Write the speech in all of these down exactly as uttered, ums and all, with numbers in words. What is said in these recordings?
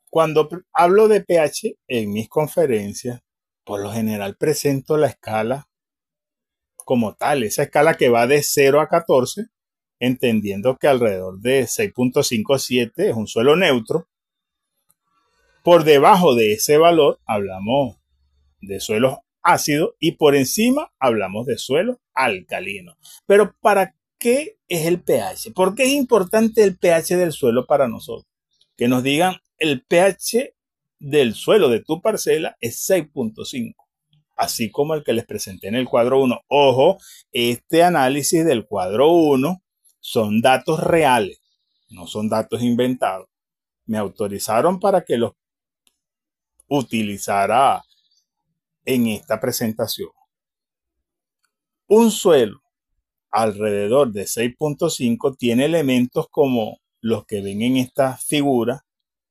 Cuando pr- hablo de pH en mis conferencias, por lo general presento la escala como tal, esa escala que va de cero a catorce, entendiendo que alrededor de seis punto cincuenta y siete es un suelo neutro. Por debajo de ese valor hablamos de suelos ácidos y por encima hablamos de suelos alcalinos. Pero ¿para qué es el pH? ¿Por qué es importante el pH del suelo para nosotros? Que nos digan el pH del suelo de tu parcela es seis punto cinco, así como el que les presenté en el cuadro uno. Ojo, este análisis del cuadro uno son datos reales, no son datos inventados. Me autorizaron para que los utilizara en esta presentación. Un suelo alrededor de seis punto cinco tiene elementos como los que ven en esta figura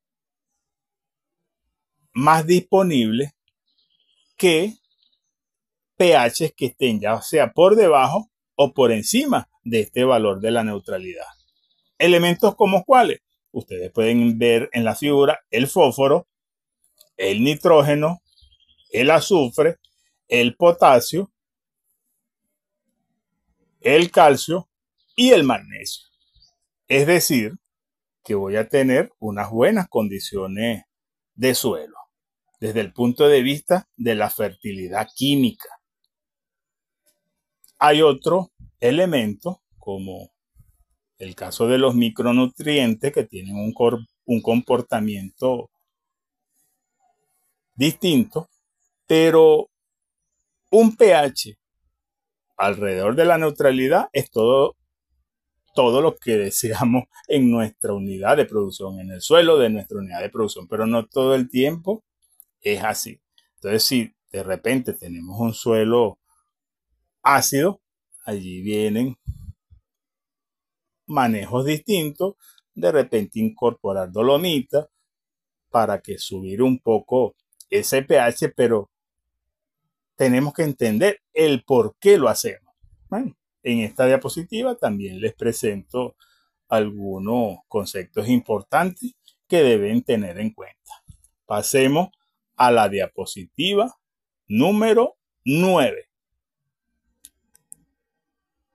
más disponibles que pHs que estén ya sea por debajo o por encima de este valor de la neutralidad. Elementos como cuáles. Ustedes pueden ver en la figura el fósforo, el nitrógeno, el azufre, el potasio, el calcio y el magnesio. Es decir, que voy a tener unas buenas condiciones de suelo desde el punto de vista de la fertilidad química. Hay otros elementos como el caso de los micronutrientes que tienen un, un comportamiento distinto, pero un pH alrededor de la neutralidad es todo, todo lo que deseamos en nuestra unidad de producción, en el suelo de nuestra unidad de producción, pero no todo el tiempo es así. Entonces, si de repente tenemos un suelo ácido, allí vienen manejos distintos, de repente incorporar dolomita para que subir un poco ese pH, pero tenemos que entender el por qué lo hacemos. Bueno, en esta diapositiva también les presento algunos conceptos importantes que deben tener en cuenta. Pasemos a la diapositiva número nueve.